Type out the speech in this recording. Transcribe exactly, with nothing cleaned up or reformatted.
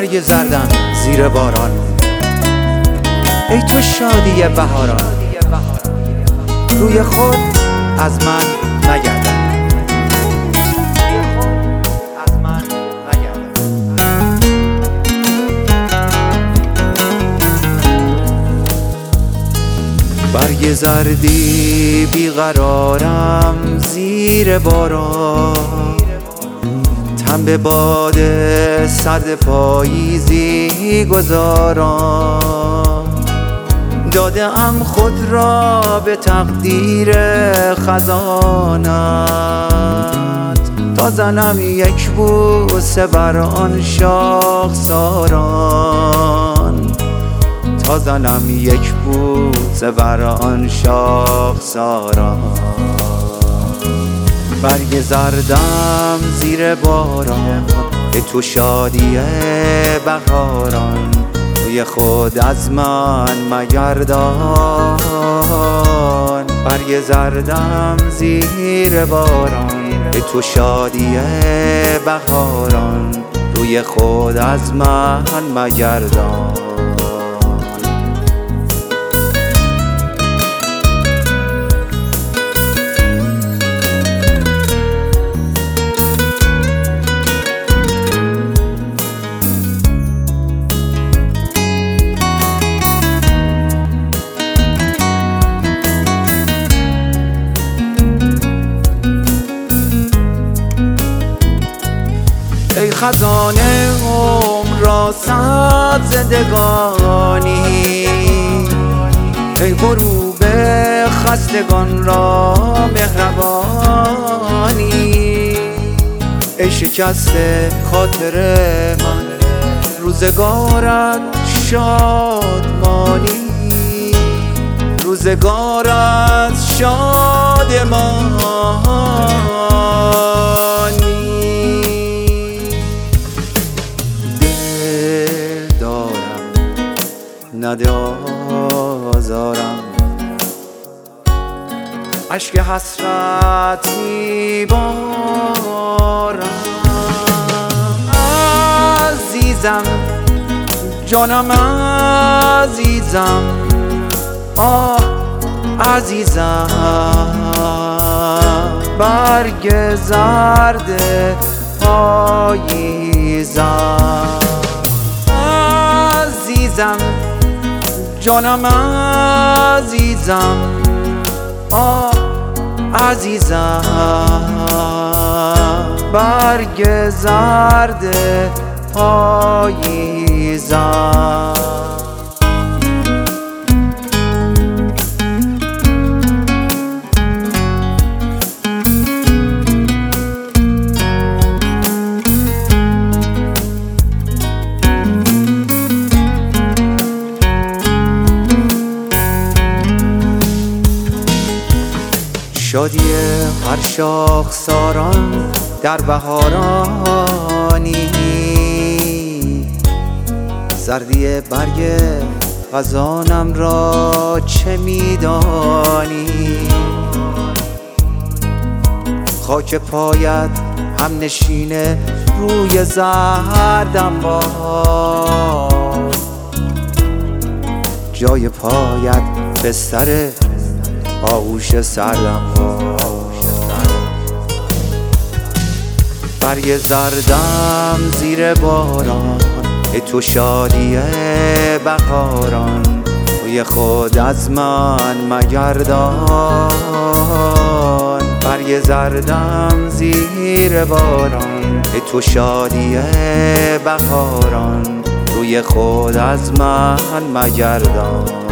برگ زردم زیر باران، ای تو شادی بهاران، روی خود از من نگردان. برگ زردی بیقرارم زیر باران، تن به باد سرد پاییزی گذاران. داده ام خود را به تقدیر خزانت، تا زنم یک بوسه بر آن شاخساران، تا زنم یک بوسه بر آن شاخساران. برگ زردم زیر باران، به تو شادی بهاران، روی خود از من مگردان. برگ زردم زیر باران، به تو شادی بهاران، روی خود از من مگردان. ای خزانه عمر را صد زندگانی، ای غروب خستگان را مهربانی. ای شکسته خاطر من روزگارت شادمانی، روزگارت شادمانی. نده آزارم، اشک حسرت میبارم. عزیزم جانم عزیزم، آه عزیزم. برگ زرد پاییزم، عزیزم جانم عزیزم، آه عزیزم. برگ زرد پاییزم. شادی هر شاخساران در بهارانی، زردی برگ خزانم را چه میدانی. خاک پایت هم نشینه روی زردم باد، جای پایت بستر آغوش سردم باد. برگ زردم زیر باران، ای تو شادی بهاران، روی خود از من مگردان. برگ زردم زیر باران، ای تو شادی بهاران، روی خود از من مگردان.